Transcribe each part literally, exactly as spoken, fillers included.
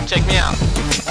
Check me out.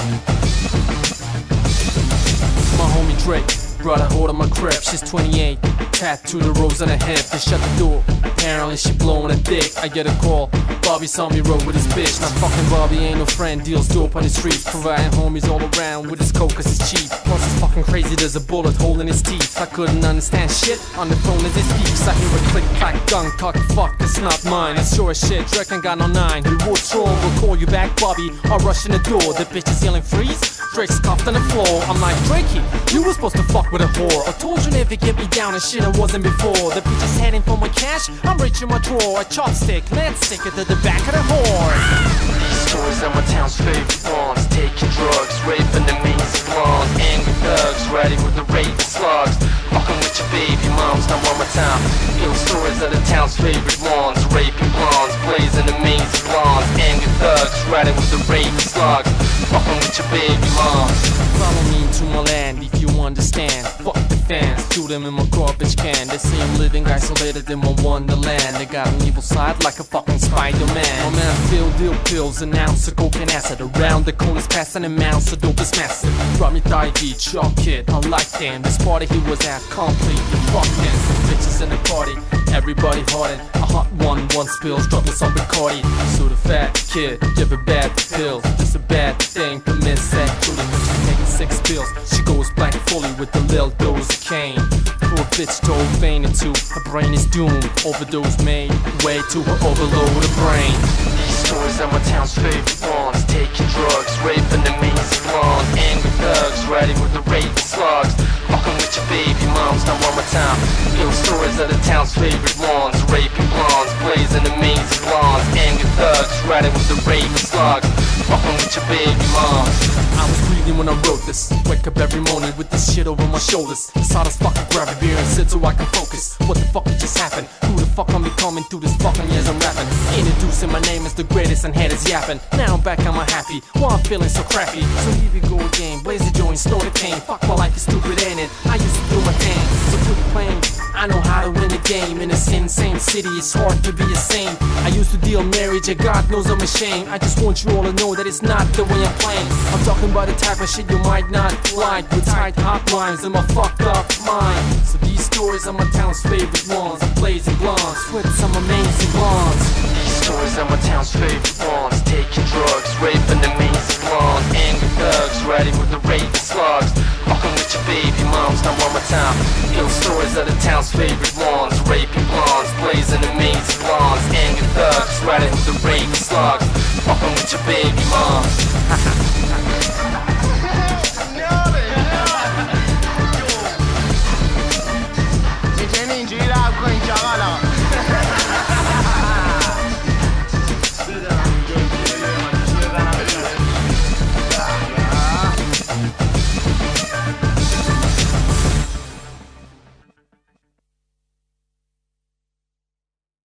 My homie Drake brought a hold on my crib. She's twenty-eight, tattooed the rose on her hip. They shut the door, apparently she blowing a dick. I get a call, Bobby saw me roll with his bitch. Now fucking Bobby ain't no friend, deals dope on the streets, providing homies all around with his coke cause it's cheap. Plus it's fucking crazy, there's a bullet hole in his teeth. I couldn't understand shit on the phone as it speaks. I hear a click, clack, gun, cock, fuck, it's not mine. It's sure as shit, Drake ain't got no nine. He what's wrong, we'll call you back, Bobby. I'll rush in the door, the bitch is yelling freeze. Drake's cuffed on the floor, I'm like, Drakey, you were supposed to fuck with a whore. I told you never get me down and shit I wasn't before. The bitch is heading for my cash, I'm reaching my drawer. A chopstick, let's stick it to the back of the whore. These stories are my town's favorite ones. Taking drugs, raping the means blondes. Angry thugs, ready with the rape and slugs. Fucking with your baby moms, now one more time. These stories are the town's favorite ones. Raping blondes, blazing the means blondes. Angry thugs, ready with the rape and slugs. Fucking with your baby moms. Follow me to my land if you understand. Fuck the fans, threw them in my garbage can. They say I'm living isolated in my wonderland. They got an evil side like a fucking Spider-Man. My man Phil deal pills, an ounce of coke and acid. Around the corners passing an ounce of dope is massive. Brought me Divey, chalk kid, I like them. This party he was at completely fucking. Bitches in the party, everybody hardin'. A hot one, one spills, dropping some Bacardi. So the fat kid, give her bad pills. This a bad thing, commit sexually. She taking six pills, she goes black fully with the lil dose of cane. Poor bitch told faint into, her brain is doomed. Overdose made, way to her overload her brain. These stories are my town's favorite ones. Taking drugs, raping the means blondes. Angry thugs, ready with the rape and slugs. Fucking with your baby moms, now one more time. These stories are the town's favorite ones. Raping blondes, blazing the means blondes. Angry thugs, ready with the rape and slugs. Fucking with your baby moms. I was breathing when I wrote this. Wake up every morning with this shit over my shoulders. Decide to fucking grab a beer and sit so I can focus. What the fuck just happened? Who the fuck I'm becoming through this fucking years I'm rapping? Introducing my name as the greatest and head is yapping. Now I'm back, I'm happy. Why I'm feeling so crappy? So here we go again. Blaze the joint, snort the cane. Fuck my life is stupid, ain't it? I used to do my thing, so quit playing. I know how to win the game. In this insane city, it's hard to be a saint. I used to deal marriage, and God knows I'm ashamed. I just want you all to know that it's not the way I'm playing. I'm talking about the type of shit you might not like, with tight hot lines in my fucked up mind. So these stories are my town's favorite ones. I'm blazing blondes with some amazing blondes. These stories are my town's favorite ones. Taking drugs, raping the means blondes. Angry thugs, ready with the rape and slugs. Fucking with your baby moms, now one more time. These stories are the town's favorite ones. Raping blondes, blazing the means blondes. Angry thugs, ready with the rape and slugs. Fucking with your baby moms.